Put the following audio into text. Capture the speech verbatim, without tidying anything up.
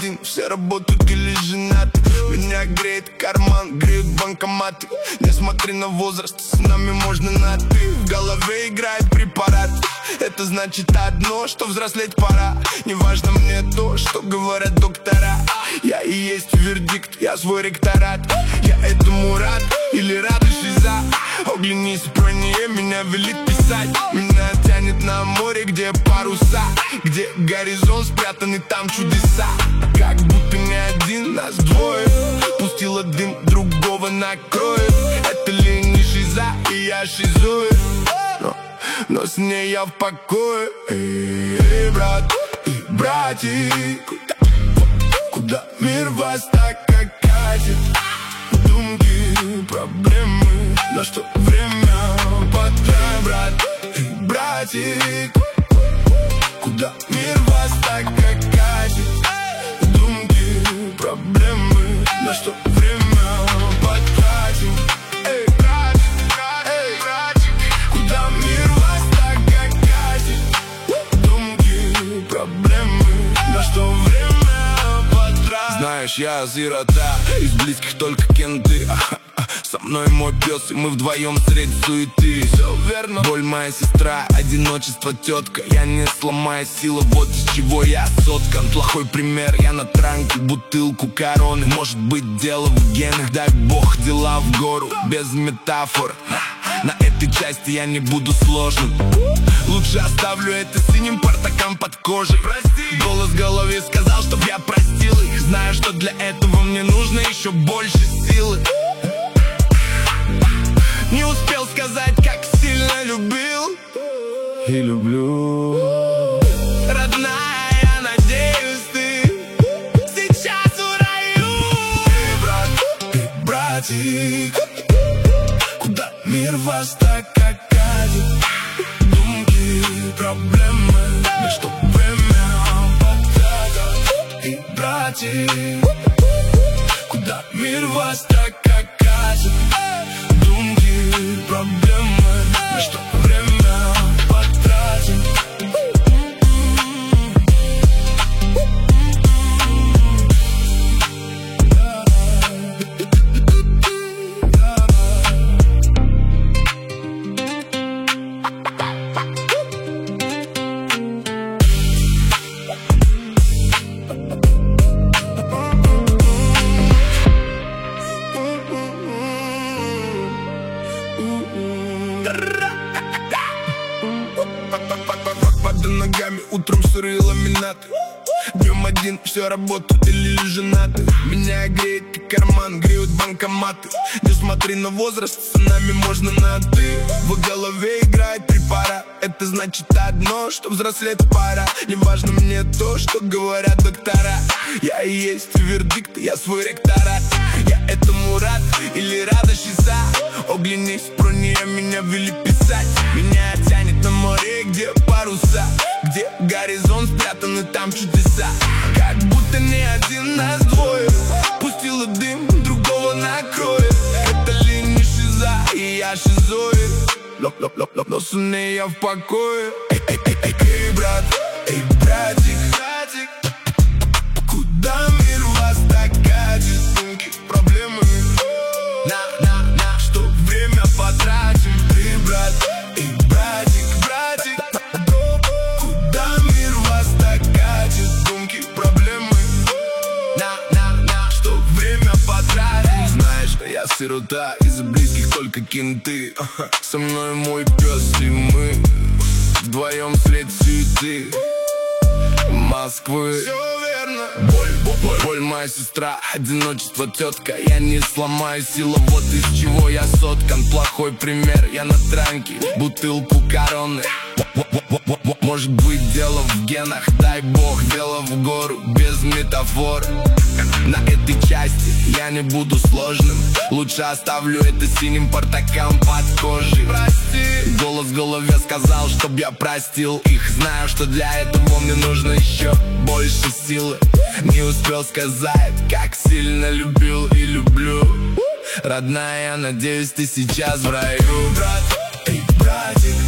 один, все работают или женаты. Меня греет карман, греют банкоматы. Не смотри на возраст, с нами можно на ты. В голове играет препарат. Это значит одно, что взрослеть пора. Не важно мне то, что говорят доктора. Я и есть вердикт, я свой ректорат. Я этому рад или рад шиза. Оглянись, про нее меня велит писать. Меня тянет на море, где паруса, где горизонт спрятан и там чудеса. Как будто не один, нас двое. Пустила дым, другого накроет. Это ли не шиза, и я шизую, но, но с ней я в покое. Эй, эй, брат и братик, куда, куда мир вас так как катит? Думки, проблемы, на что время потратить, брат и братик, куда мир вас так как катит? Думки, проблемы, на что время потратим? Эй, братик, эй, братик, куда мир вас так как катит? Думки, проблемы, на что время потратим? Знаешь, я сирота, из близких только кенты. Со мной мой пес, и мы вдвоем среди суеты. Все верно. Боль моя сестра, одиночество тетка. Я не сломаю силы, вот из чего я соткан. Плохой пример, я на транке, бутылку короны. Может быть дело в генах, дай бог дела в гору. Без метафор, на этой части я не буду сложным. Лучше оставлю это синим портакам под кожей. Прости. Голос в голове сказал, чтоб я простил их. Знаю, что для этого мне нужно еще больше силы. Не успел сказать, как сильно любил и люблю. Родная, я надеюсь, ты сейчас в раю. Эй, брат, эй, братик, куда мир вас так как катит? Думки, проблемы, на что время потратить? Эй, братик, куда мир вас так как катит? Проблемы, на что время потратим? Под ногами утром сырые ламинаты. Днем один, все работают или женаты. Меня греет как карман, греют банкоматы. Не смотри на возраст, с нами можно на ты. В голове играет препарат. Это значит одно, что взрослеть пора. Не важно мне то, что говорят доктора. Я и есть вердикт, я свой ректорат. Я этому рад или рада шиза. Оглянись, про нее меня вели писать. Меня тянет на море, где паруса, где горизонт спрятан и там чудеса. Как будто не один, нас двое. Пустила дым, другого накроет. Это ли не шиза, и я шизоид. Лоп-лоп-лоп-лоп, но с ней я в покое. Эй, эй, эй, эй, эй, брат, эй, братик, братик, куда мир вас так катит? Думки, проблемы, на, на, на что время потратим? Эй, брат, эй, братик, братик, куда мир вас так катит? Думки, проблемы, на, на, на что время потратим? Знаешь, что я сирота, из близких только кенты. Со мной мой пес и мы вдвоем средь суеты Москвы. Все верно. Боль, боль, боль моя сестра, одиночество тетка. Я не сломаю силу, вот из чего я соткан. Плохой пример, я на транке, бутылку короны. Может быть дело в генах, дай бог дело в гору. Без метафор, на этой части я не буду сложным. Лучше оставлю это синим портакам под кожей. Прости. Голос в голове сказал, чтоб я простил их. Знаю, что для этого мне нужно еще больше силы. Не успел сказать, как сильно любил и люблю. Родная, я надеюсь, ты сейчас в раю. Брат, эй, братик,